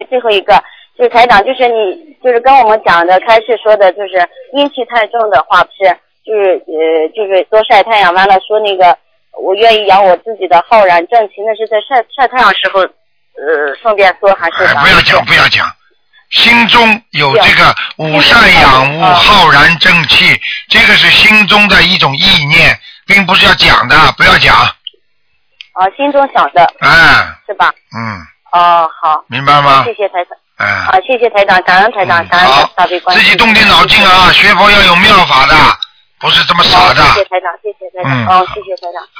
最后一个就是台长，就是你就是跟我们讲的开始说的，就是阴气太重的话，不是就是多晒太阳，完了说那个我愿意养我自己的浩然正气，那是在晒太阳时候顺便说还是？ 不要讲。心中有这个午晒养物、浩然正气，这个是心中的一种意念，并不是要讲的，不要讲。 心中想的。是吧？好。 明白吗？ 谢谢台长。谢谢台长，感恩台长，感恩大悲观世音。 自己动点脑筋啊，学佛要有妙法的，不是这么傻的。 谢谢台长，谢谢台长。谢谢台长。